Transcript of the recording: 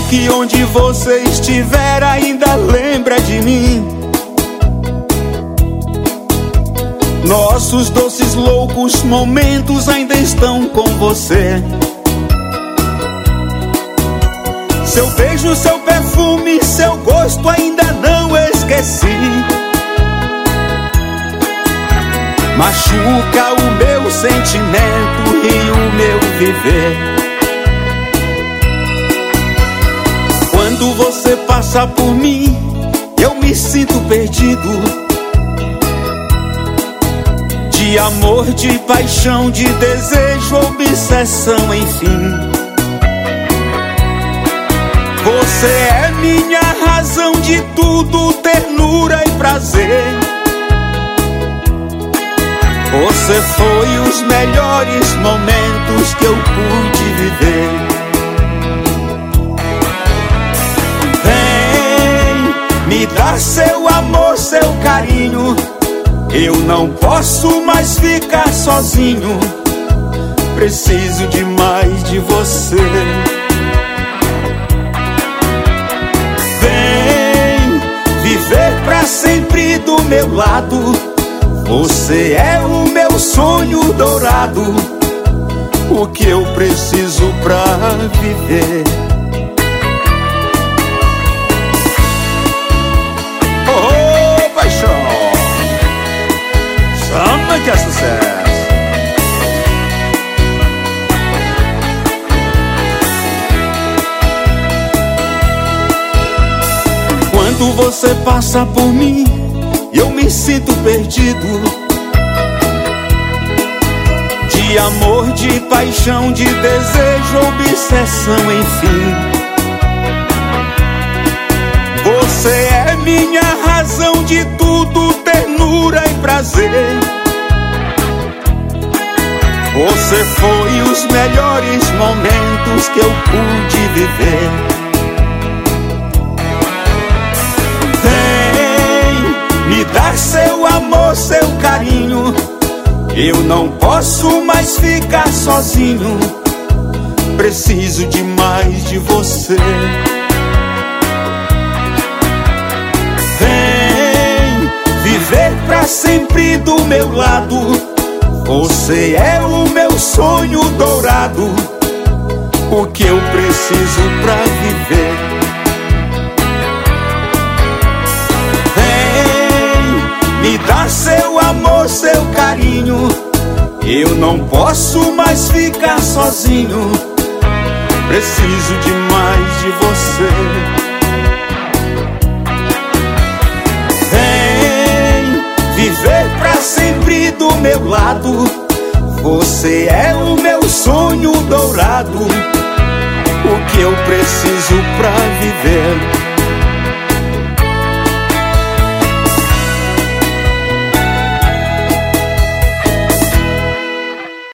que onde você estiver ainda lembra de mim. Nossos doces, loucos momentos ainda estão com você. Seu beijo, seu perfume, seu gosto ainda não esqueci. Machuca o meu sentimento e o meu viver. Quando você passa por mim, eu me sinto perdido. De amor, de paixão, de desejo, obsessão, enfim. Você é minha razão de tudo, ternura e prazer. Você foi os melhores momentos que eu pude viver. Vem, me dá seu amor, seu carinho. Eu não posso mais ficar sozinho. Preciso demais de você. Vem viver pra sempre do meu lado. Você é o meu sonho dourado, o que eu preciso pra viver. Oh, paixão, samba que é sucesso. Quando você passa por mim, eu me sinto perdido. De amor, de paixão, de desejo, obsessão, enfim. Você é minha razão de tudo, ternura e prazer. Você foi os melhores momentos que eu pude viver. Me dá seu amor, seu carinho. Eu não posso mais ficar sozinho. Preciso demais de você. Vem viver pra sempre do meu lado. Você é o meu sonho dourado, o que eu preciso pra viver. Me dá seu amor, seu carinho. Eu não posso mais ficar sozinho. Preciso demais de você. Vem viver pra sempre do meu lado. Você é o meu sonho dourado, o que eu preciso pra viver.